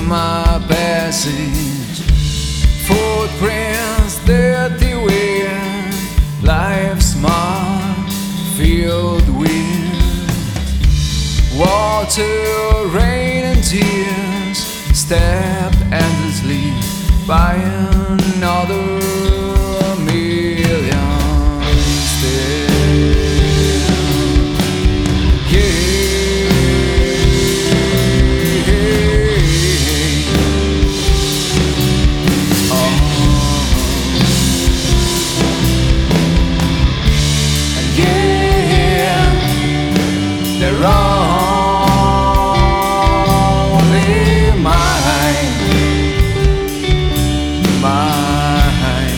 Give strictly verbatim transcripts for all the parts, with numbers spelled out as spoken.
my passage. Footprints that the wind, life's mark filled with water, rain and tears, stabbed endlessly by another million still. They're only mine, mine.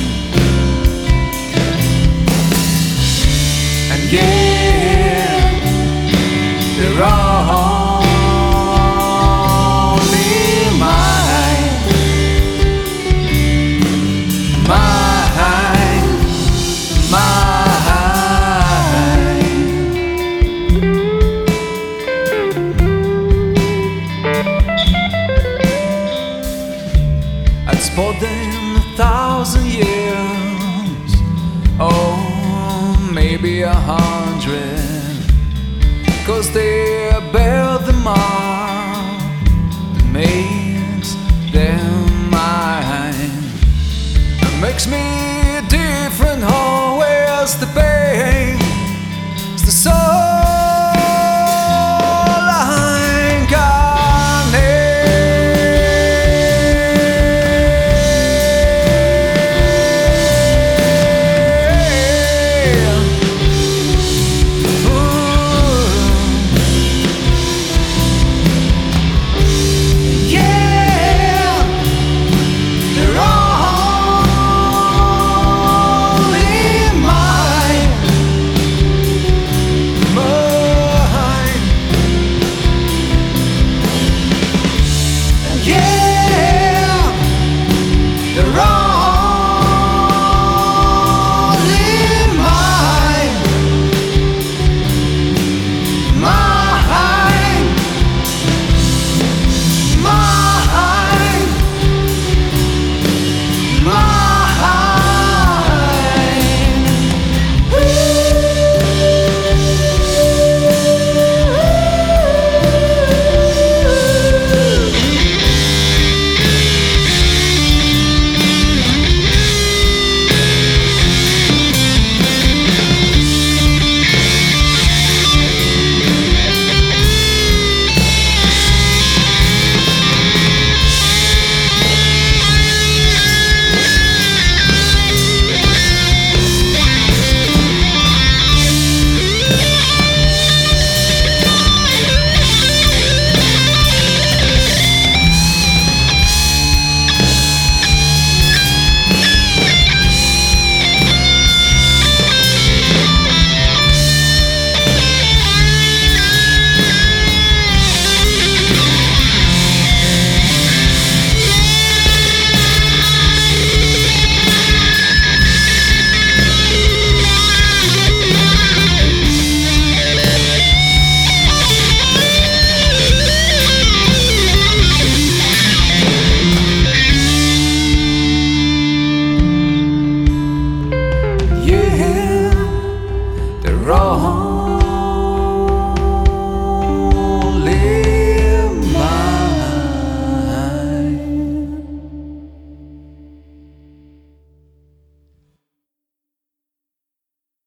And yeah, they're only mine, mine, mine. I'd spot them a thousand years, oh, maybe a hundred, 'cause they bear the mark that makes them mine, and makes me